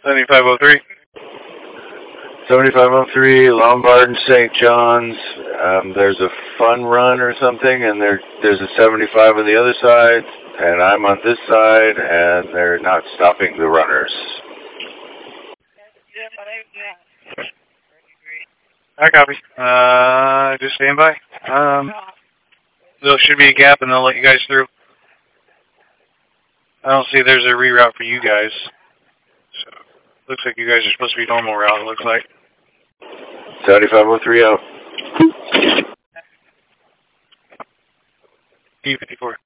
7503. 7503, Lombard and St. John's. There's a fun run or something, and there's a 75 on the other side, and I'm on this side, and they're not stopping the runners. I copy. Just stand by. There should be a gap, and they'll let you guys through. I don't see there's a reroute for you guys. So, looks like you guys are supposed to be normal route, it looks like. 7503 out. P54.